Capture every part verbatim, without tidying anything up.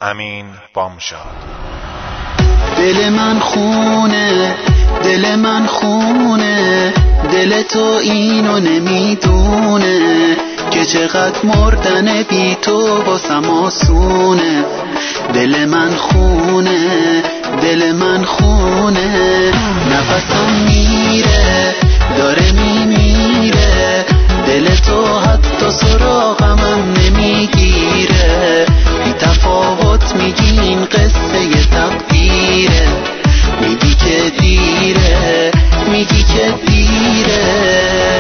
امین بامشاد. دل من خونه، دل من خونه، دل تو اینو نمیدونه که چقدر مردن بی تو واسم آسونه. دل من خونه، دل من خونه، نفسم میره داره میمیره، دل تو حتی سراغمم نمیگیره. بی تفاوت میگی این قصه تقدیره، میگی که دیره، میگی که دیره.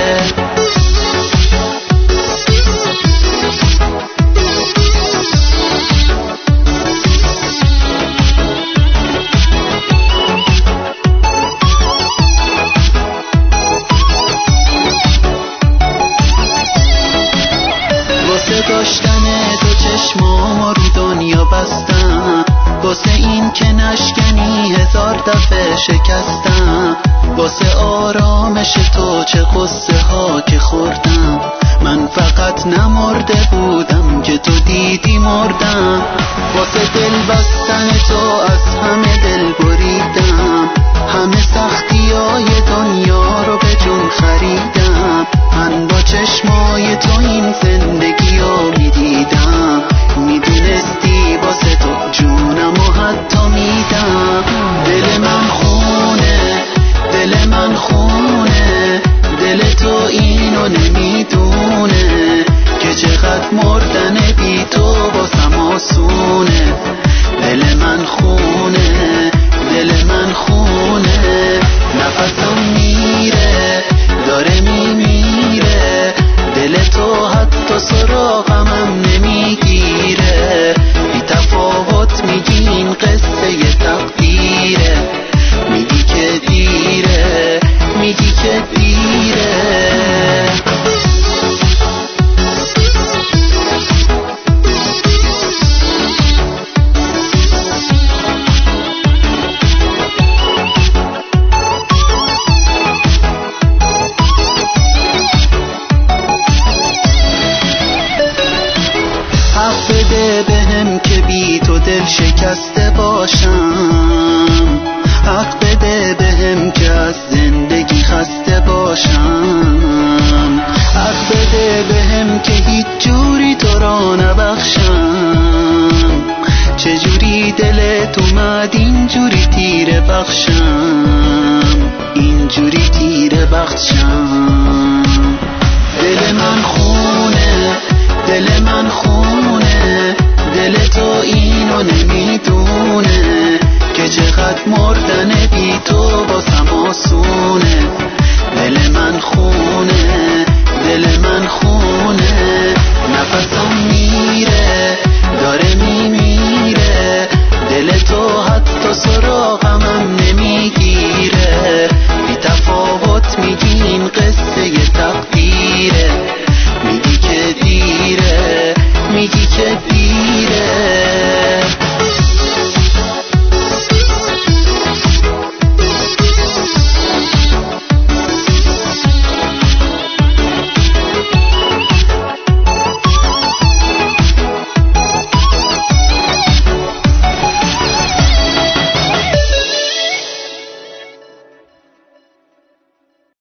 داشتن تو چشمام رو دنیا بستم، واسه این که نشکنی هزار دفعه شکستم، واسه آرامش تو چه قصه ها که خوردم. من فقط نمرده بودم که تو دیدی مردم، واسه دل بستن تو از همه دل بریدم، همه سختی های دنیا رو به جون خریدم. من با چشمای تو این زندگی رو میدیدم، میدونستی واسه تو جونم و حتی میدم. دل من خونه، دل من خونه، دل تو اینو نمیدونه که چقدر مردن بی تو واسم آسونه. دل من خونه، دل من خونه، نفسم میره داره میمیره، دل تو حتی سراغمم نمیگیره. بی تفاوت میگی این قصه تقدیره، میگی که دیره، میگی که دیره. حق بده بهم که بی تو دل شکسته باشم، حق بده بهم که از زندگی خسته باشم، حق بده بهم که هیچ جوری تو را نبخشم. چجوری دلت اومد اینجوری تیره بخشم، اینجوری تیره بخشم. دل من خونه،